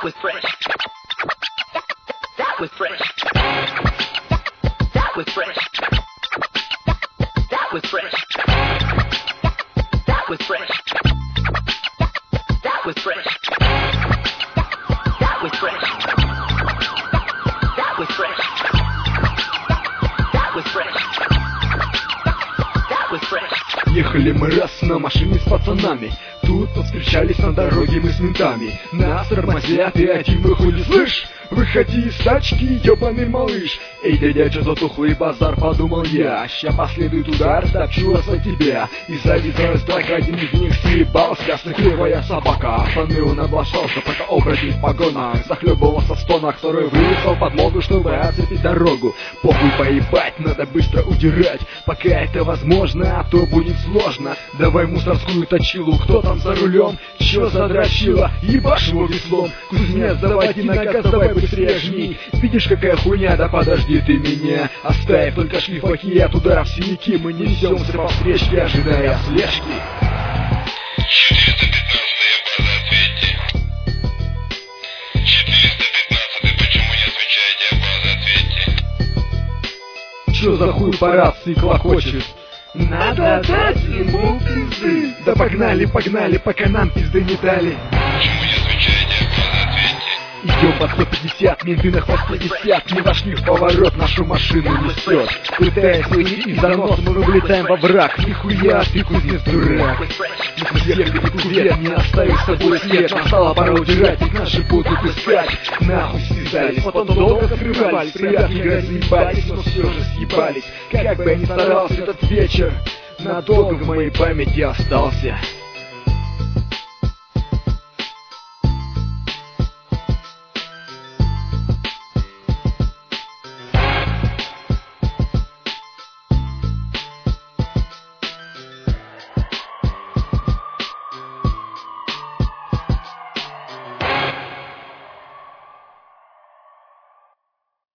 was fresh. That was fresh. That was fresh. That was fresh. That was fresh. That was fresh. That was fresh. That was fresh. That was fresh. That was fresh. Ехали мы раз на машине с пацанами. Тут повстречались на дороге мы с ментами. Нас тормозят и один выходит: слышь, выходи из тачки, ёбаный малыш. Эй, дядя, чё затухлый базар, подумал я. Ща последует удар, топчу вас от тебя. И завязалась драка, один из них съебался. Сыкливая собака, пацаны он облажался, пока оборотень в погонах захлебывался в стонах. Второй вылезал подмогу, чтобы оцепить дорогу. Похуй, поебать, надо быстро удирать, пока это возможно, а то будет сложно. Давай мусорскую точилу, кто там за рулем? Чё задрочила? Ебашь его веслом. Кузнец, заводи на газ, давай быстрее жми. Видишь, какая хуйня, да подожди ты меня. Оставь только шлифаки, от ударов синяки. Мы несемся по встречке, ожидая слежки. 415, почему не отвечаете, база, ответьте. Чё за хуй по рации клокочет? Надо дать ему пизды. Да погнали, погнали, пока нам пизды не дали. Почему не отвечаете, база, ответьте. Идем по 150, менты на хвосте висят. Не вошли в поворот, нашу машину несет. Пытаясь выйти из заноса, мы вылетаем во враг. Нихуя, ты кузнец дурак. Мы съехали в кувет, не оставив с собой след. Настала пора удирать, их наши будут искать. Нахуй связались, потом долго скрывались. Приятно играть заебались, но все же съебались. Как бы я ни старался, этот вечер надолго в моей памяти остался.